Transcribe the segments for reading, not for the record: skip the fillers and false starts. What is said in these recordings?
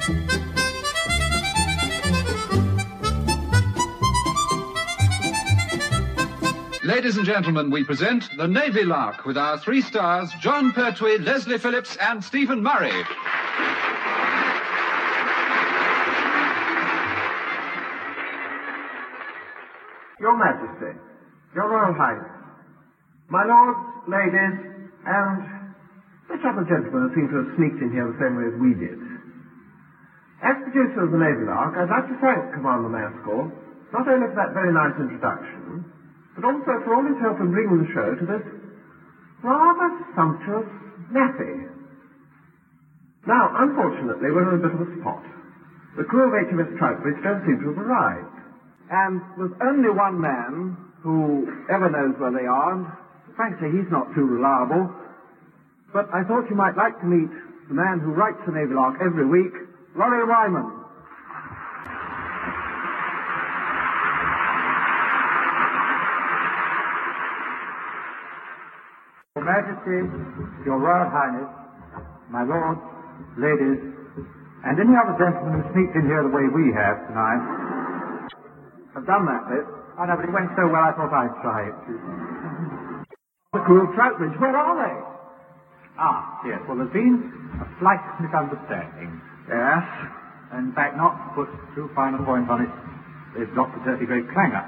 Ladies and gentlemen, we present the Navy Lark with our 3 stars, John Pertwee, Leslie Phillips, and Stephen Murray. Your Majesty, Your Royal Highness, my lords, ladies, and such other gentlemen who seem to have sneaked in here the same way as we did. As producer of the Navy Lark, I'd like to thank Commander Maskell not only for that very nice introduction, but also for all his help in bringing the show to this rather sumptuous nappy. Now, unfortunately, we're in a bit of a spot. The crew of HMS Troutbridge don't seem to have arrived. And there's only one man who ever knows where they are, and frankly, he's not too reliable. But I thought you might like to meet the man who writes the Navy Lark every week, Laurie Wyman. Your Majesty, Your Royal Highness, my lords, ladies, and any other gentlemen who sneaked in here the way we have tonight. I've done that bit. I know, but it went so well I thought I'd try it. The crew of Troutbridge, where are they? Ah, yes, well, there's been a slight misunderstanding. Yes? In fact, not to put too fine a point on it, they've got the dirty great clanger.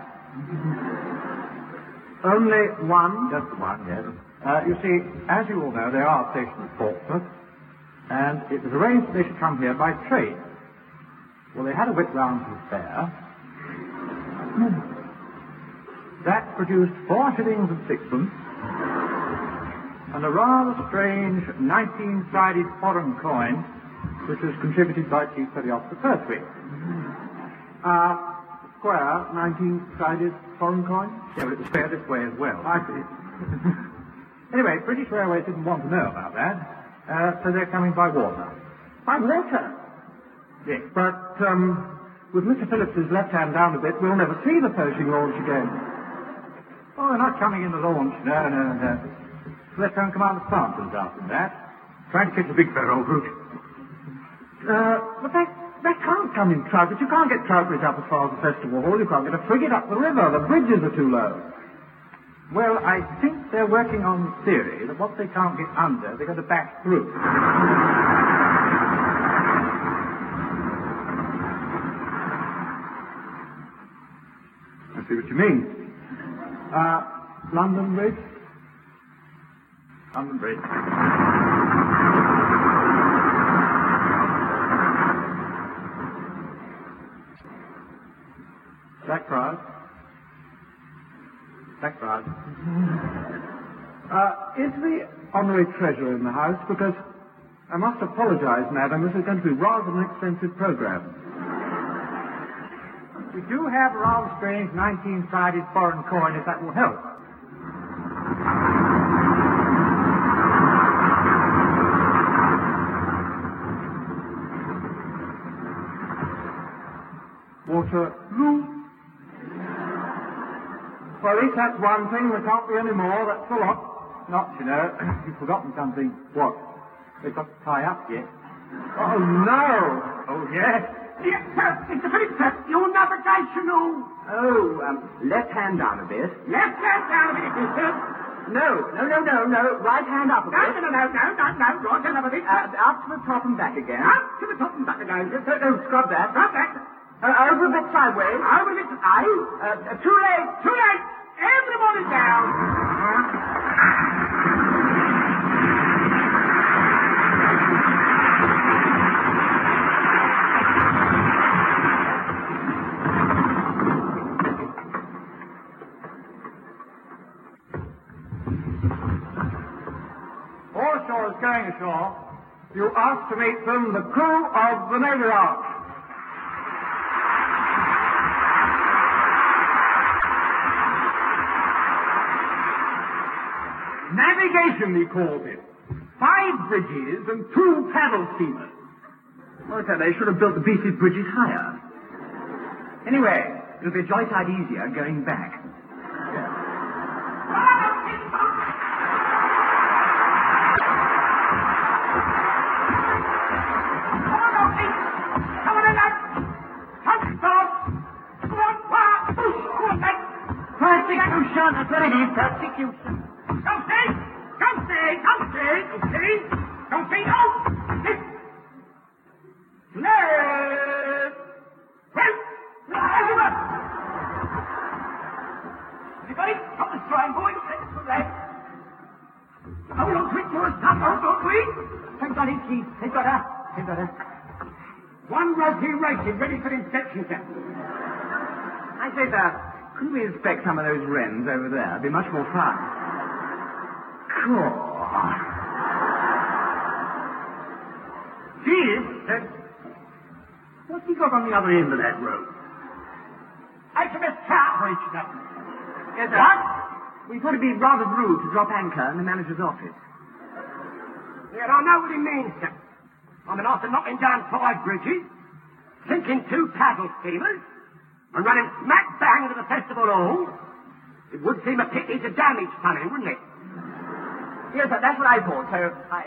Only one? Just the one, yes. You see, as you all know, they are stationed at Portsmouth, and it was arranged that they should come here by train. Well, they had a whip round to the fair. That produced 4 shillings and 6pence, and a rather strange 19-sided foreign coin, which was contributed by Chief Petty Officer Pertwee. Square, 19-sided foreign coin? Yeah, but it was fair this way as well. I see. Anyway, British Railways didn't want to know about that, so they're coming by water. By water? Yes. But, with Mr. Phillips's left hand down a bit, we'll never see the Pershing launch again. Oh, they're not coming in the launch. No. Lieutenant Commander Sampson's after that. Trying to catch a big fella, old brute. But they can't come in Troutbridge. You can't get Troutbridge up as far as the Festival Hall. You can't get a frigate up the river. The bridges are too low. Well, I think they're working on the theory that what they can't get under, they're going to bash through. I see what you mean. London Bridge? London Bridge. Blackfriars? Blackfriars. Is the Honorary Treasurer in the house? Because I must apologize, madam, this is going to be rather an expensive program. We do have a rather strange 19-sided foreign coin, if that will help. Waterloo. Well, at least that's one thing. There can't be any more. That's a lot. Not, you know. You've forgotten something. What? They've got to tie up yet. Oh, no. Oh, yes. Yes, sir. Mr. Phillips, sir. Your navigational. Oh, left hand down a bit. Left hand down a bit, sir. No. Right hand up a bit. No. Right hand up a bit. Up to the top and back again. Up to the top and back again. No, scrub that. Scrub that. Over a bit sideways. Over a bit. Aye. Too late. Too late. Everybody down. Foreshore is going ashore. You ask to meet them, the crew of the Navy Lark. Navigation, he calls it. 5 bridges and 2 paddle steamers. Well, I said they should have built the beastly bridges higher. Anyway, it'll be a jolly sight easier going back. on authority, persecution. Don't say! Don't say! Don't say! Don't say! Don't say no! Left! Right! Everyone! Everybody, come this drawing board. Let's go left. How long quick more stop, don't we? Thank God, Chief. Thank God, Thank God, One Rosie racing ready for inspection, sir. I say, sir, couldn't we inspect some of those wrens over there? It'd be much more fun. Cool. Chief, what's he got on the other end of that rope? HMS Cowbridge, sir. Yes, sir. What? We thought it'd be rather rude to drop anchor in the manager's office. Yeah, I know what he means, sir. I mean, after knocking down 5 bridges, sinking 2 paddle steamers, and running smack bang into the festival hall, it would seem a pity to damage something, wouldn't it? Yes, sir, that's what I thought, so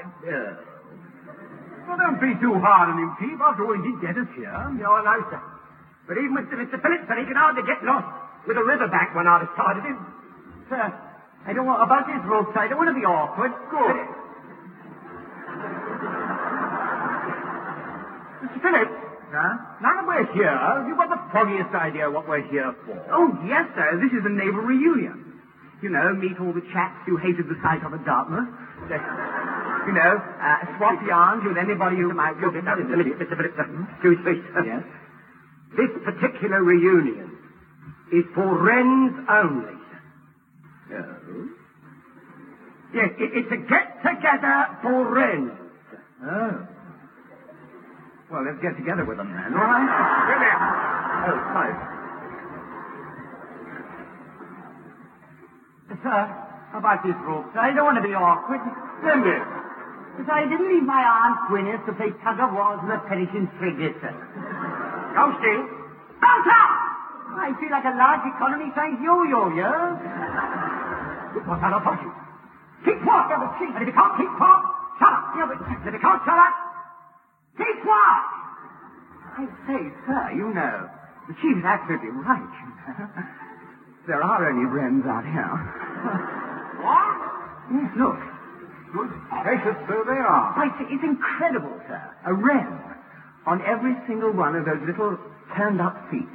Well, don't be too hard on him, Chief. After all, he did get us here. No, I know, sir. But even with Mr. Phillips, he can hardly get lost with a riverbank when either side of him. Sir, I don't want, about this rope, sir, I don't want to be awkward. Good. Mr. Phillips, now that we're here, have you got the foggiest idea what we're here for? Oh, yes, sir, this is a naval reunion. You know, meet all the chaps who hated the sight of a Dartmouth. You know, swap yarns with anybody who might... Mr. Phillips, excuse me. Yes? This particular reunion is for wrens only. Oh? Yes, it's a get-together for wrens. Oh. Well, let's get together with them then, all right? Come here. Oh, sorry. Sir, how about this rope, sir? I don't want to be awkward. Splendid. But I didn't leave my Aunt Gwyneth to play tug-of-war with a perishing frigate, sir. Go, Steve. Bounce up! I feel like a large economy-sized yo-yo, yeah? What's that I told you? Keep quiet, yeah, but Chief. And if you can't keep quiet, shut up. Yeah, but if you can't shut up, keep quiet. I say, sir, you know, the chief's absolutely right. There are only wrens out here. What? Yes, look. Good gracious, so they are. I say, it's incredible, sir. A wren on every single one of those little turned-up feet.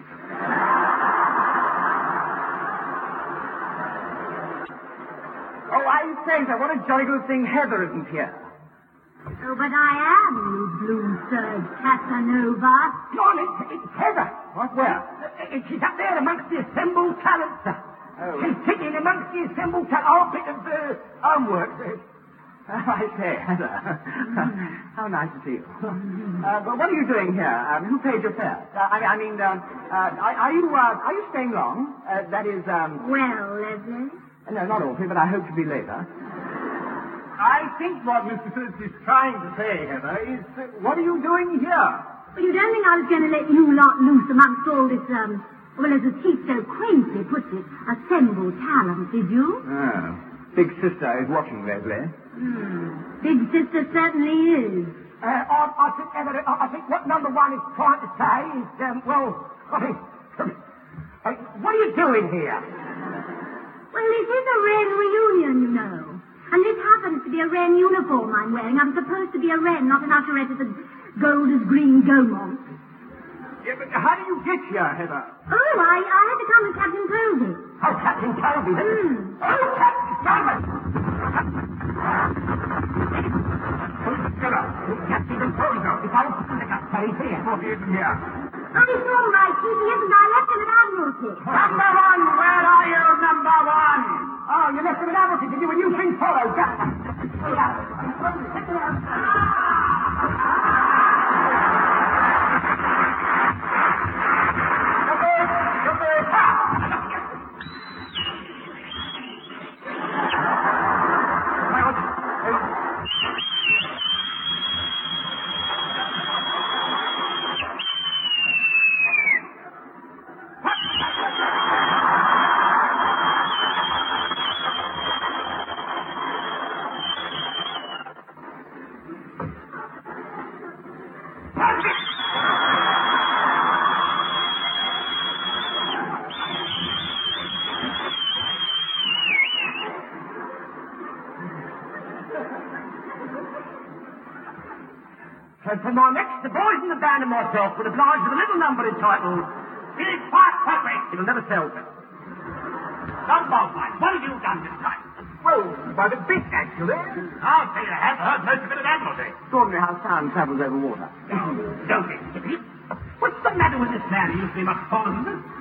Oh, I say, sir, what a jolly good thing Heather isn't here. Oh, but I am, you blue-serged Casanova. John, it's Heather. What? Where? She's up there amongst the assembled talent, sir. Oh. She's sitting amongst the assembled talent. Oh, a bit of homework. I say, Heather. How nice to see you. But what are you doing here? Who paid your fare? Are you staying long? That is, Well, Leslie? No, not awfully, but I hope to be later. I think what Mr. Phillips is trying to say, Heather, is what are you doing here? Well, you don't think I was going to let you lot loose amongst all this, well, as the chief so quaintly puts it, assembled talent, did you? Oh. Big sister is watching, Leslie. Big sister certainly is. I think, Heather, I think what number one is trying to say is, what are you doing here? Well, this is a wren reunion, you know. And this happens to be a wren uniform I'm wearing. I'm supposed to be a wren, not an usherette at the Golders Green Gaumont. Yeah, but how do you get here, Heather? Oh, I had to come with Captain Colby. Oh, Captain Colby. Oh, Captain Colby. Shut up. Captain Colby. If I was to pick up, he's here. Oh, he isn't here. Oh, it's all right, Chief. He isn't. I left him at Admiralty. Number one, where are you, number one? Oh, you left him at Admiralty, did you? And you three followed. And for my next, the boys in the band and myself will oblige with a little number entitled, It is Quite Perfect. It'll never sell, sir. John Baldwin, what have you done this time? Well, by the bit, actually. I'll say you have heard most of it at Admiralty. Extraordinary how sound travels over water. Don't be silly. What's the matter with this man? He used to be much taller than this.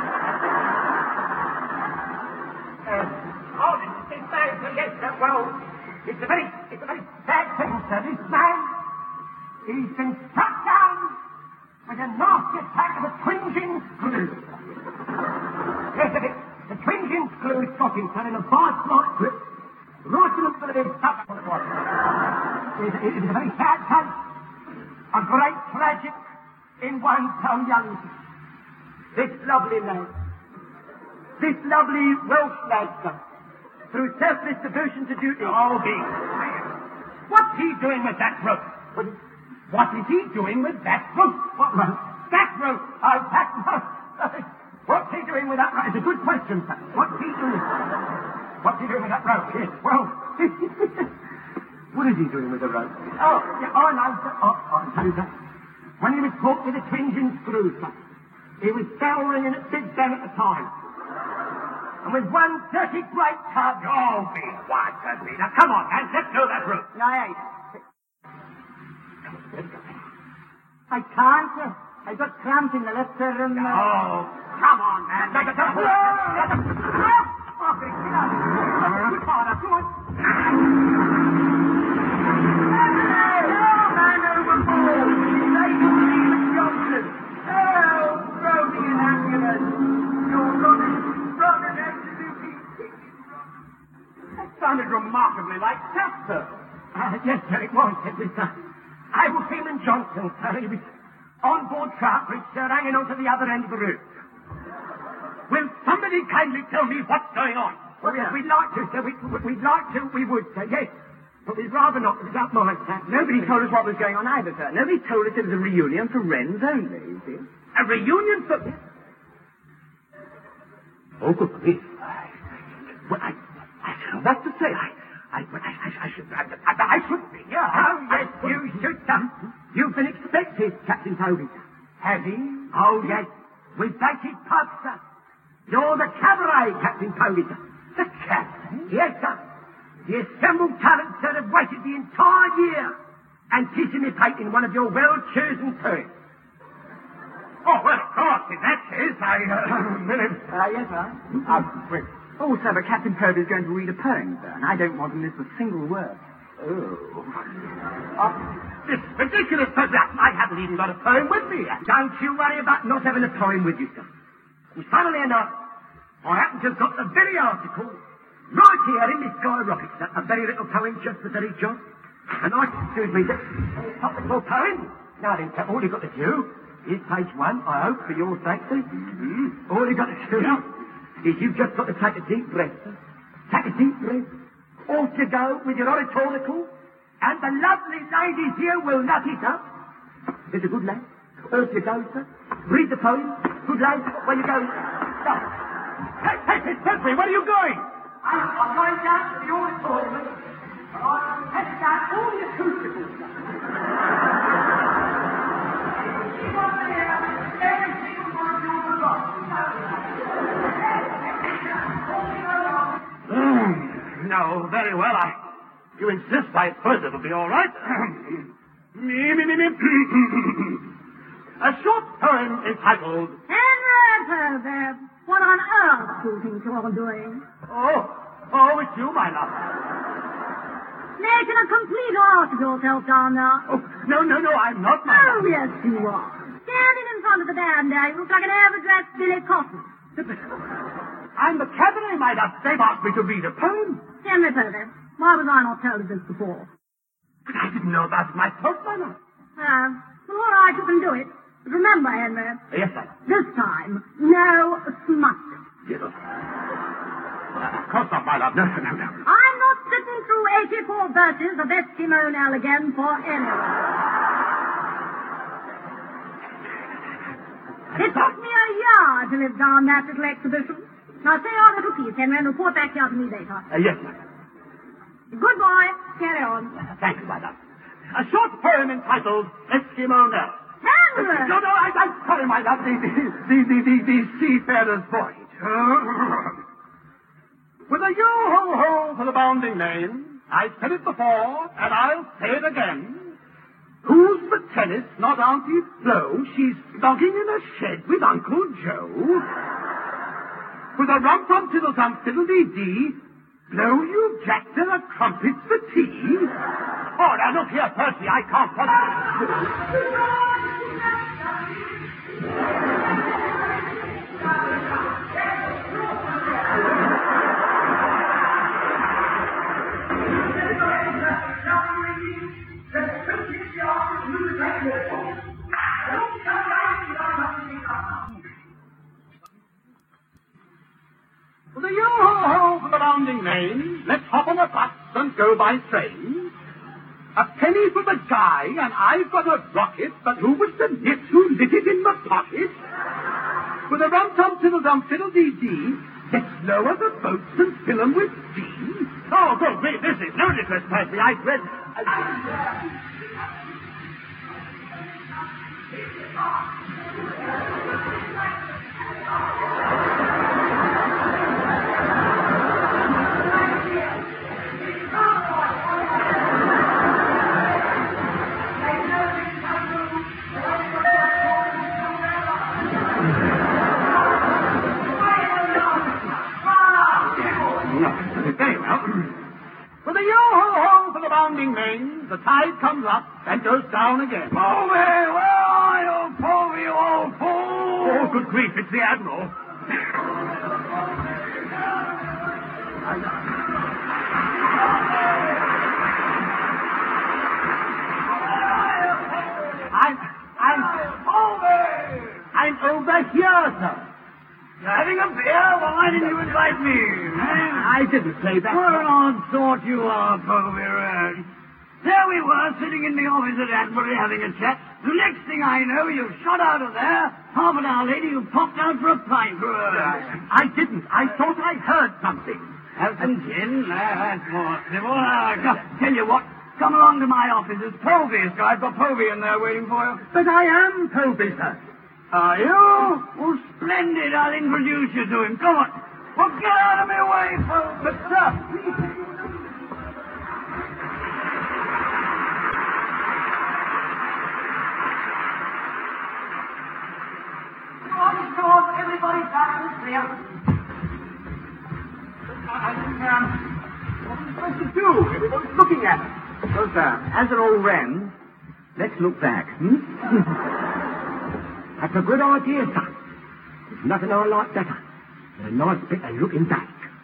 This man, yes, sir. Well, it's a very bad thing, sir. This man, he's been struck down with a nasty attack of a twinging screw. Yes, the twinging screw struck him, sir, in a vast grip, right in the middle of his stomach. It is a very sad case. A great tragic in one so young. This lovely man, this lovely Welsh lad, sir, through selfless devotion to duty. Oh, be quiet. What's he doing with that rope? What is he doing with that rope? What rope? That rope. Oh, that rope. What's he doing with that rope? It's a good question, sir. What's he doing? What's he doing with that rope? Yes, well... What is he doing with the rope? Oh, yeah, oh, no, sir. I'll tell you, sir. When he was caught with a twinging screw, sir, he was bell ringing at Big Ben at the time. And with one dirty great tug... Oh, be quiet, Pertwee. Now, come on, man. Let's go that rope. No, I ain't. I can't, sir. I got cramp in the left, sir, and... Oh, come on, man. Make it up. Oh, big enough. Good father, come on. Man overboard. Lady Stephen Johnson. Oh, Brody and ambulance. You're running absolutely. That sounded remarkably like Casper. Yes, sir, it was, sir. I was Seaman Johnson, sir. He was on board Troutbridge, sir, hanging on to the other end of the route. Will somebody kindly tell me what's going on? Well, yes, we'd like to, sir. We'd like to, we would, sir, yes. But we'd rather not, if you don't mind, sir. Nobody told us what was going on either, sir. Nobody told us it was a reunion for Wrens only, you see. A reunion for... Oh, good grief. Well, I don't know what to say. I should be, yeah. Oh, yes, you should, sir. You've been expected, Captain Toby. Has he? Oh, yes. With bated pub, sir. You're the cabaret, Captain Toby, sir. The captain? Yes, sir. The assembled talent, sir, have waited the entire year anticipating one of your well-chosen poems. Oh, well, of course, in that case, Yes, sir. Oh, sir, but Captain Purdy is going to read a poem, sir, and I don't want to miss a single word. This ridiculous possession. I haven't even got a poem with me. Don't you worry about not having a poem with you, sir. And funnily enough, I happen to have got the very article right here in this Sky Rocket, sir. A very little poem just for Derry John. And excuse me, sir, a topical poem. Now then, sir, all you've got to do is page 1, I hope, for your sake, sir. All you've got to do is you've just got to take a deep breath, sir. Take a deep breath. Off you go with your oratorical, and the lovely ladies here will nut it up. There's a good lad. Off you go, sir. Read the poem. Good lad. Where you go? Go. Hey, Pertwee, where are you going? I'm going down to the auditorium, and I'm testing out all the acoustical stuff. Keep on there. Every single one of you will rock. No, very well. You insist, I suppose it'll be all right. A short poem entitled... Henry, what on earth do you think you're doing? Oh, it's you, my love. Making a complete ass of yourself down there. Oh, no, I'm not, my Oh, love. yes, you are. Standing in front of the band there, you look like an air-dressed Billy Cotton. I'm the cabaret, my love. They've asked me to read a poem. Henry Purvis, why was I not told of this before? But I didn't know about it myself, my love. Well, all right, you can do it. But remember, Henry, Yes, sir. this time, no smut. Yes, sir. Of course not, my love. No. I'm not sitting through 84 verses of Eskimo again for anyone. It took me a year to live down that little exhibition. Now say your little piece, Henry, and report back here to me later. Yes, sir. Good boy. Carry on. Thank you, my love. A short poem entitled Eskimo Nell. Hamlet! No, I'm sorry, my love. The seafarer's voyage. With a yo-ho-ho for the bounding main, I said it before, and I'll say it again. Who's the tennis, not Auntie Flo? She's logging in a shed with Uncle Joe. With a rum-tum-tiddle-tum-fiddle-dee-dee, blow you Jack de la Crumpets for tea? Oh, now look here, Percy, I can't possibly... For the yo-ho-ho for the rounding main, let's hop on a bus and go by train. A penny for the guy, and I've got a rocket, but who was the nit who lit it in the pocket? With a rum-tum-tiddle-dum-fiddle-dee-dee, let's lower the boats and fill 'em with tea. Oh, good grief, this is ludicrous, Percy. I've read... Very well. With a yo-ho-ho for the bounding main, the tide comes up and goes down again. Povey, where are you, Povey, you old fool? Oh, good grief, it's the Admiral. I'm over here, sir. You're having a beer? Well, why didn't you invite me? I didn't say that. What an odd sort you are, Povey Rand. There we were, sitting in the office at Adbury having a chat. The next thing I know, you've shot out of there. Half an hour later, you popped out for a pint. I didn't. I thought I heard something. Have some gin? That's more civil. Tell you what, come along to my office. It's Povey's. I've got Povey in there waiting for you. But I am Povey, sir. Are you? Well, splendid. I'll introduce you to him. Come on. Well, get out of my way, Povey. But, sir... Go on, everybody back and clear. What are we supposed to do? Everybody's looking at us. So, sir, as an old wren, let's look back, That's a good idea, son. There's nothing I like better than a nice bit of looking back.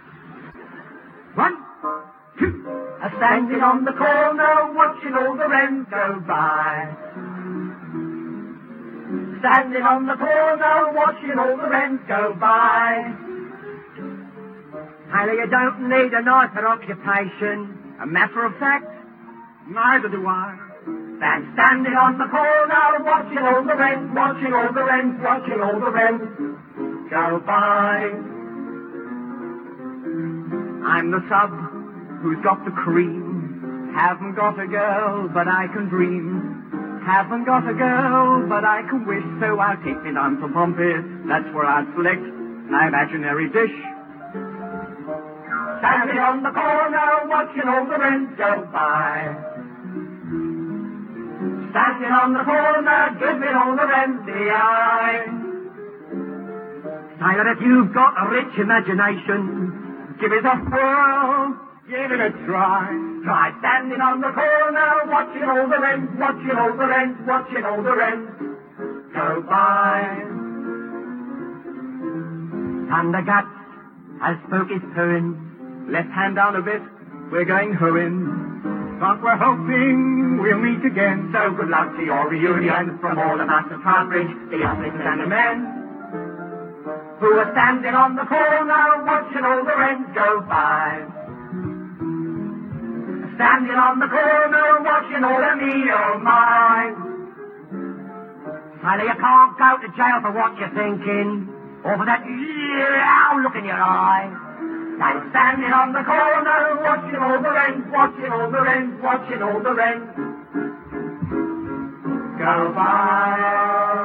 1, 2. A-standing on the corner, watching all the wrens go by. Standing on the corner, watching all the wrens go by. Tyler, you don't need a nicer occupation. A matter of fact, neither do I. Standing on the corner, watching all the wrens, watching all the wrens, watching all the wrens go by. I'm the sub who's got the cream. Haven't got a girl, but I can dream. Haven't got a girl, but I can wish, so I'll take me down to Pompey. That's where I'll select my imaginary dish. Standing on the corner, watching all the wrens go by. Standing on the corner, giving all the wrens the eye. Tyler, if you've got a rich imagination, give it a whirl, give it a try. Try standing on the corner, watching all the wrens, watching all the wrens, watching all the wrens go by. Thunderguts has spoke his poem. Left hand down a bit, we're going hoeing. But we're hoping we'll meet again. So good luck to your reunion from all of us at Trowbridge, the younglings and the men who are standing on the corner, watching all the wrens go by. Standing on the corner, watching all the me, oh my. Tyler, you can't go to jail for what you're thinking, or for that look in your eye. I'm standing on the corner, watching all the wrens, watching all the wrens, watching all the wrens go by.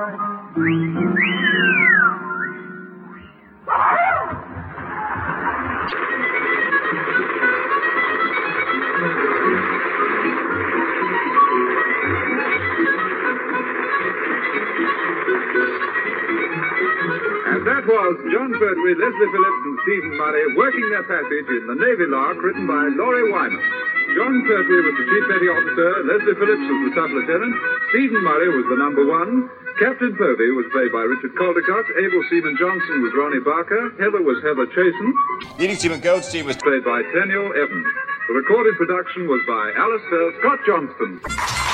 And that was John Pertwee, Leslie Phillips, and Stephen Murray working their passage in The Navy Lark, written by Laurie Wyman. John Pertwee was the chief petty officer, Leslie Phillips was the sub-lieutenant, Stephen Murray was the number one, Captain Povey was played by Richard Caldecott, Able Seaman Johnson was Ronnie Barker, Heather was Heather Chasen, Leading Seaman Goldstein was played by Daniel Evans. The recorded production was by Alice Scott Johnston.